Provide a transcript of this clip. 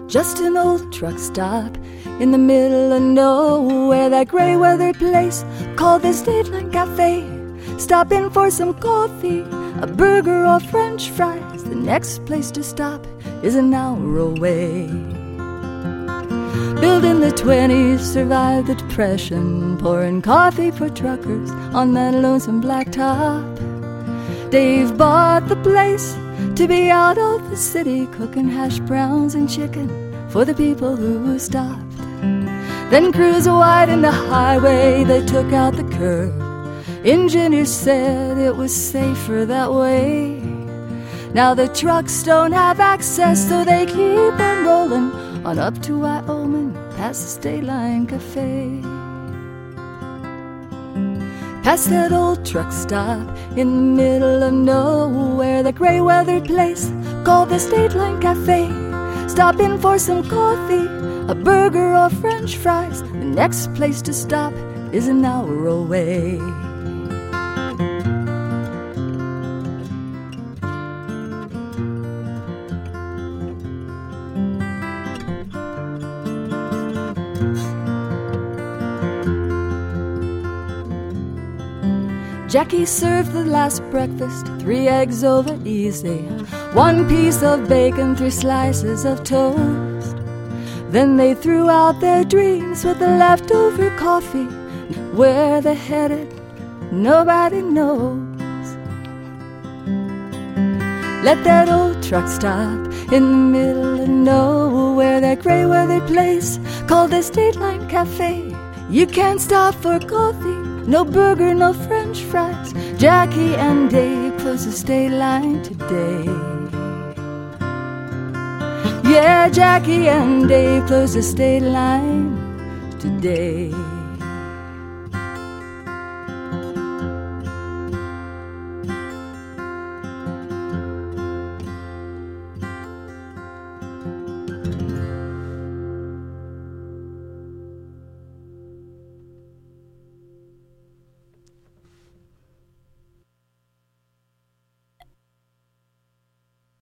Just an old truck stop in the middle of nowhere, that gray weathered place called the State Line Cafe. Stop in for some coffee, a burger or french fries. The next place to stop is an hour away. Built in the 20s, survived the Depression, pouring coffee for truckers on that lonesome blacktop. Dave bought the place to be out of the city, cooking hash browns and chicken for the people who stopped. Then cruise widened the highway, they took out the curb. Engineers said it was safer that way. Now the trucks don't have access, so they keep on rolling on up to Wyoming, past the State Line Cafe. Past that old truck stop in the middle of nowhere, the gray weathered place called the State Line Cafe. Stop in for some coffee, a burger or french fries. The next place to stop is an hour away. Jackie served the last breakfast, 3 eggs over easy, 1 piece of bacon, 3 slices of toast. Then they threw out their dreams with the leftover coffee. Where they're headed, nobody knows. Let that old truck stop in the middle of nowhere, that gray weathered place called the State Line Cafe. You can't stop for coffee, no burger, no french fries. Jackie and Dave close the state line today. Yeah, Jackie and Dave close the state line today.